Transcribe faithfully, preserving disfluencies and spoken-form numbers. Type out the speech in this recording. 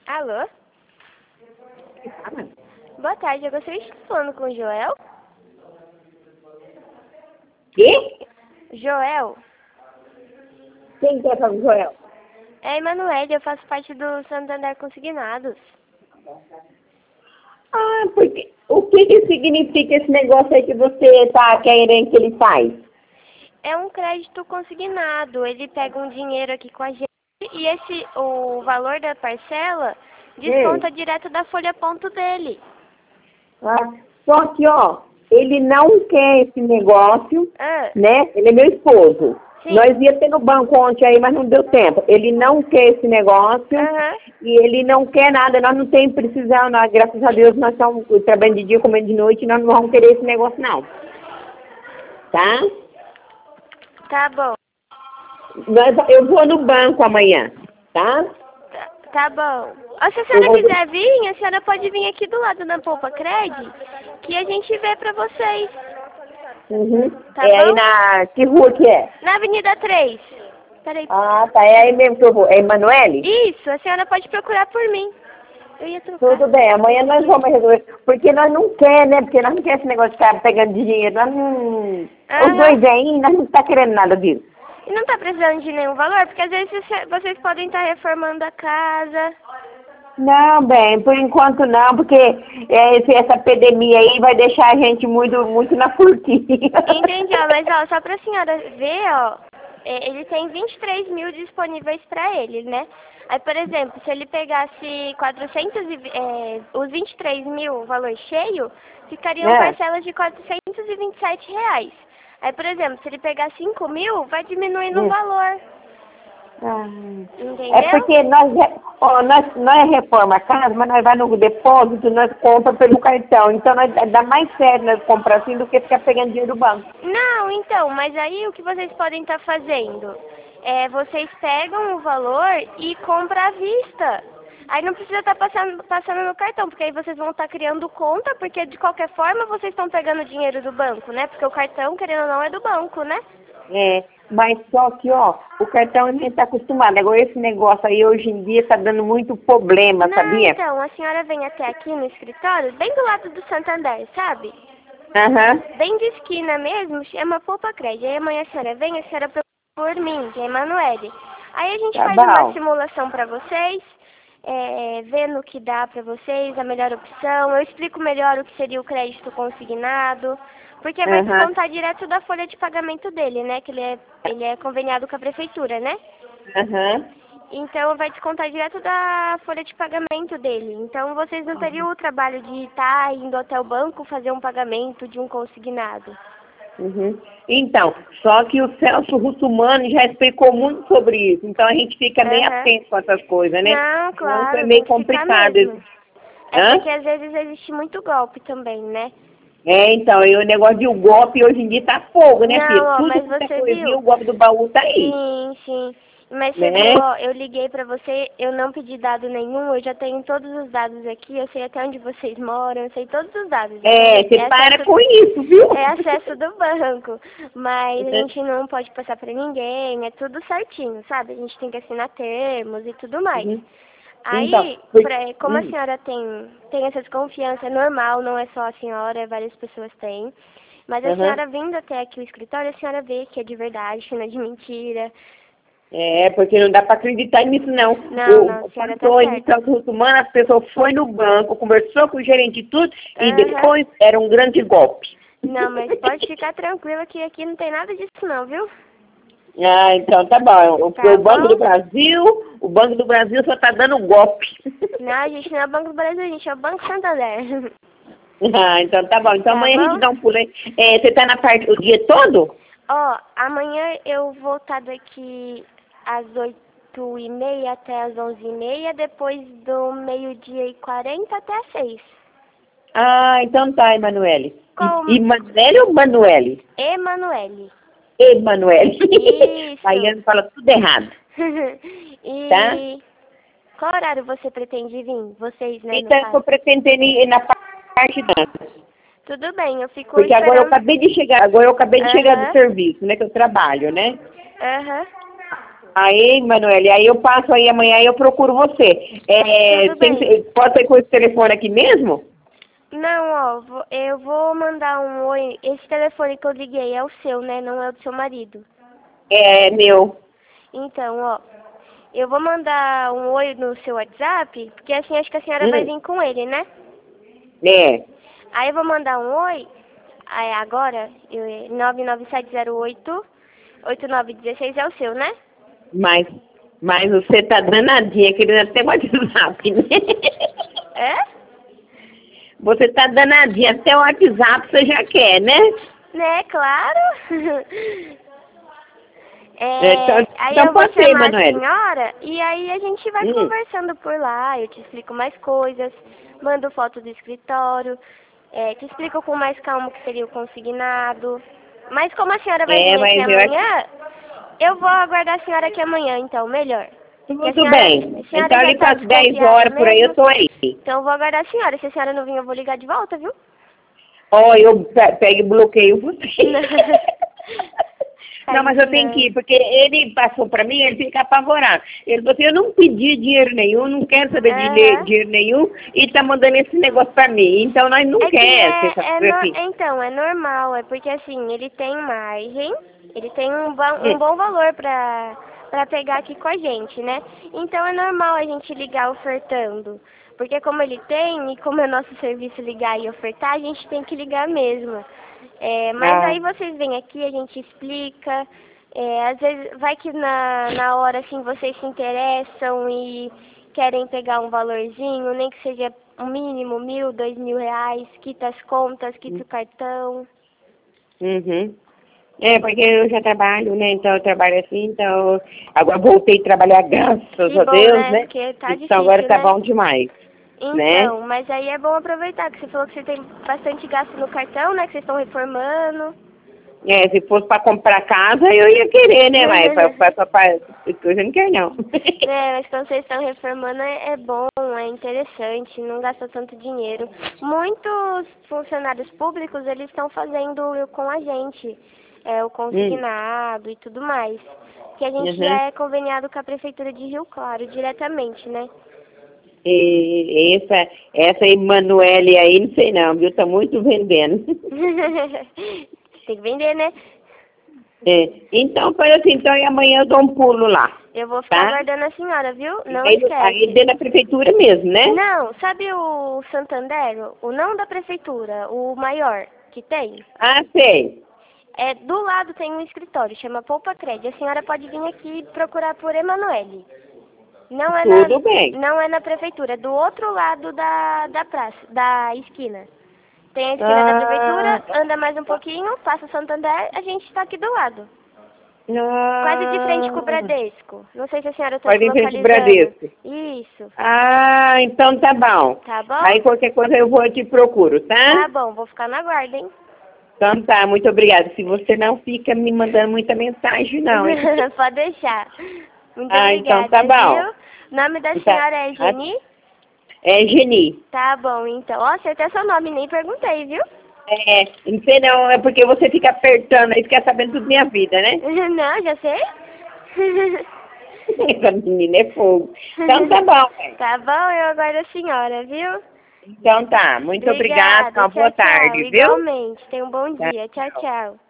Alô? Boa tarde, eu gostaria de estar falando com o Joel. Quê? Joel? Quem quer falar com o Joel? É a Emanuele, eu faço parte do Santander Consignados. Ah, porque o que, que significa esse negócio aí que você está querendo que ele faz? É um crédito consignado, ele pega um dinheiro aqui com a gente e esse, o valor da parcela desconta Hum. direto da folha ponto dele. Ah, só que, ó, ele não quer esse negócio, Ah, né? Ele é meu esposo. sim. Nós ia ter no banco ontem aí, mas não deu tempo. Ele não quer esse negócio Aham. e ele não quer nada. Nós não temos precisão, nós, graças a Deus, nós estamos trabalhando de dia, comendo de noite, nós não vamos querer esse negócio, não. Tá? Tá bom. Nós, eu vou no banco amanhã, tá? Tá, tá bom. Ó, se a Eu senhora vou... quiser vir, a senhora pode vir aqui do lado da Poupa Cred, que a gente vê pra vocês. Uhum. Tá É bom? aí na... Que rua que é? Na Avenida três. Peraí. Ah, tá. É aí mesmo que eu vou. É Emanuele? Isso, a senhora pode procurar por mim. Eu ia trocar. Tudo bem. Amanhã nós vamos resolver. Porque nós não quer, né? Porque nós não quer esse negócio de ficar pegando dinheiro. Nós não... Aham. Os dois aí, nós não tá querendo nada disso. E não tá precisando de nenhum valor? Porque às vezes você- vocês podem estar reformando a casa. Não, bem, por enquanto não, porque é, esse- essa epidemia aí vai deixar a gente muito, muito na furtinha. Entendi, ó, mas ó, só pra senhora ver, ó, é, ele tem vinte e três mil disponíveis pra ele, né? Aí, por exemplo, se ele pegasse quatrocentos e, vi- é, os vinte e três mil, o valor cheio, ficariam É. parcelas de quatrocentos e vinte e sete reais. Aí, por exemplo, se ele pegar cinco mil, vai diminuindo o Hum. valor, Ah, entendeu? é porque nós, re- ó, nós, nós reforma a casa, mas nós vai no depósito, nós compra pelo cartão. Então nós, dá mais sério nós comprar assim do que ficar pegando dinheiro do banco. Não, então, mas aí o que vocês podem estar fazendo? É, vocês pegam o valor e compram à vista. Aí não precisa estar passando, passando no cartão, porque aí vocês vão estar criando conta, porque de qualquer forma vocês estão pegando dinheiro do banco, né? Porque o cartão, querendo ou não, é do banco, né? É, mas só que, ó, o cartão a gente tá acostumado. Agora esse negócio aí hoje em dia tá dando muito problema, Não, sabia? então, a senhora vem até aqui no escritório, bem do lado do Santander, sabe? Aham. Bem de esquina mesmo, chama Poupa Cred. Aí amanhã a senhora vem, a senhora procura por mim, que é a Emanuele. Aí a gente Tá faz uma bom. simulação pra vocês, é, vendo o que dá pra vocês, a melhor opção. Eu explico melhor o que seria o crédito consignado, porque vai Aham. descontar direto da folha de pagamento dele, né? Que ele é, ele é conveniado com a prefeitura, né? Aham. Então vai descontar direto da folha de pagamento dele. Então vocês não teriam o trabalho de estar indo até o banco fazer um pagamento de um consignado. Uhum. Então, só que o Celso Russomano já explicou muito sobre isso, então a gente fica meio Aham. atento com essas coisas, né? Não, Então claro, é tem meio que ficar complicado mesmo. isso. É Hã? porque às vezes existe muito golpe também, né? É, então, e o negócio de o golpe hoje em dia tá fogo, né, filho? Não, ó, Tudo mas que você você for ver, viu? o golpe do baú tá aí, Sim, sim. Mas você viu, né? ó, eu liguei pra você, eu não pedi dado nenhum, eu já tenho todos os dados aqui, eu sei até onde vocês moram, eu sei todos os dados. É, entendeu? você para acesso, com isso, viu? é acesso do banco, mas a Uhum. gente não pode passar pra ninguém, é tudo certinho, sabe? A gente tem que assinar termos e tudo mais. Uhum. Então, Aí, por- pra, como a hum, senhora tem, tem essa desconfiança, é normal, não é só a senhora, várias pessoas têm. Mas a uhum. senhora vindo até aqui o escritório, a senhora vê que é de verdade, que não é de mentira. É, porque não dá pra acreditar nisso, não. Não, O, não, a senhora tá quando o certa. Celso Russomano, as pessoas foi no banco, conversou com o gerente e tudo, e Aham. depois era um grande golpe. Não, mas pode ficar tranquila que aqui não tem nada disso não, viu? Ah, então tá bom. O, Tá o Banco bom? do Brasil, o Banco do Brasil só tá dando golpe. Não, a gente não é o Banco do Brasil, a gente é o Banco Santander. Ah, então tá bom. Então Tá amanhã a bom? gente dá um pulo aí. É, você tá na parte o dia todo? Ó, amanhã eu vou estar daqui às oito e meia até às onze e meia, depois do meio-dia e quarenta até às seis. Ah, então tá, Emanuele. Como? E, Emanuele ou Manuele? Emanuele. Emanuele. Isso. Baiano fala tudo errado, E tá? qual horário você pretende vir? Vocês, né, no Então eu tô caso. pretendendo ir na parte dança. Tudo bem, eu fico Porque agora eu esperando. acabei de chegar, agora eu acabei de chegar do Aham. serviço, né? Que eu trabalho, né? Aham. Aí, Manoel, aí eu passo aí amanhã e eu procuro você. É, Tudo tem, bem. pode ser com esse telefone aqui mesmo? Não, ó, vou- eu vou mandar um oi. Esse telefone que eu liguei é o seu, né? Não é o do seu marido. É, meu. Então, ó, eu vou mandar um oi no seu WhatsApp, porque assim acho que a senhora vai Hum, vir com ele, né? é. Aí eu vou mandar um oi, aí agora, eu- nove nove sete zero oito, oito nove um seis é o seu, né? Mas, mas você tá danadinha, querendo até o WhatsApp, né? É? Você tá danadinha, até o WhatsApp você já quer, né? Né, claro. É, então, É, aí então eu vou pode ser, chamar a Manoel. senhora e aí a gente vai Hum. conversando por lá, eu te explico mais coisas, mando foto do escritório, é, te explico com mais calma o que seria o consignado. Mas como a senhora vai É, vir aqui mas eu acho amanhã, eu vou aguardar a senhora aqui amanhã, então, melhor. Porque a tudo senhora, bem. a senhora Então já ali tá para as dez desconfiada horas por aí eu mesmo, tô aí. então eu vou aguardar a senhora. Se a senhora não vir, eu vou ligar de volta, viu? Ó, eu pe- pego e bloqueio você. Não, Não, faz mas eu isso tenho que não. ir, porque ele passou para mim, ele fica apavorado. Ele falou assim, eu não pedi dinheiro nenhum, não quero saber de le- Aham. dinheiro nenhum, e tá mandando esse negócio para mim. Então nós não É que queremos é, essas é coisas no- assim. então, é normal, é porque assim, ele tem margem, ele tem um, ba- um Hum, bom valor pra, pra pegar aqui com a gente, né? Então é normal a gente ligar ofertando. Porque como ele tem, e como é nosso serviço ligar e ofertar, a gente tem que ligar mesmo. É, mas ah, aí vocês vêm aqui, a gente explica. É, às vezes vai que na, na hora assim vocês se interessam e querem pegar um valorzinho, nem que seja um mínimo, mil, dois mil reais, quita as contas, quita o cartão. uhum. É, porque eu já trabalho, né? Então eu trabalho assim, então agora voltei a trabalhar, graças Que a bom, Deus, né? né? Porque tá Então agora difícil, tá né? bom demais, né? Então, mas aí é bom aproveitar, que você falou que você tem bastante gasto no cartão, né? Que vocês estão reformando. É, se fosse para comprar casa, eu ia querer, né? Mas para pra, pra, pra, coisa eu não quero, não. É, mas quando vocês estão reformando é, é bom, é interessante, não gasta tanto dinheiro. Muitos funcionários públicos, eles estão fazendo com a gente, é, o hum, consignado e tudo mais. Que a gente uhum. já é conveniado com a Prefeitura de Rio Claro, diretamente, né? E essa, essa Emanuele aí, não sei não, viu? Tá muito vendendo. Tem que vender, né? É, então, foi assim, então e amanhã eu dou um pulo lá, Eu vou ficar tá? aguardando a senhora, viu? Não Aí, aí esquece. dentro da prefeitura mesmo, né? Não, sabe o Santander? O não da prefeitura, o maior que tem? Ah, sei. É, do lado tem um escritório, chama Poupa Cred. A senhora pode vir aqui procurar por Emanuele. Não é na, Tudo bem. não é na prefeitura, é do outro lado da, da praça, da esquina. Tem a esquina da Ah, prefeitura, anda mais um pouquinho, passa o Santander, a gente está aqui do lado. Quase de frente com o ah, Bradesco. Não sei se a senhora está se pode vir frente ao localizando. Bradesco. Isso. Ah, então tá bom. Tá bom? Aí qualquer coisa eu vou e te procuro, tá? Tá bom, vou ficar na guarda, hein? Então tá, muito obrigada. Se você não fica me mandando muita mensagem, não, hein? Pode deixar. Muito Ah, então tá obrigada, bom. viu? O nome da Tá. senhora é Geni? É Geni. Tá bom, então. Ó, você até seu nome, nem perguntei, viu? É, não sei não, é porque você fica apertando aí, fica sabendo tudo da minha vida, né? Não, já sei. Essa menina é fogo. Então tá bom, velho. Tá bom, eu aguardo a senhora, viu? Então tá, muito obrigada, Obrigada, uma tchau, boa tchau. tarde, viu? Igualmente, tenha um bom Tá, dia. Tchau, tchau. tchau.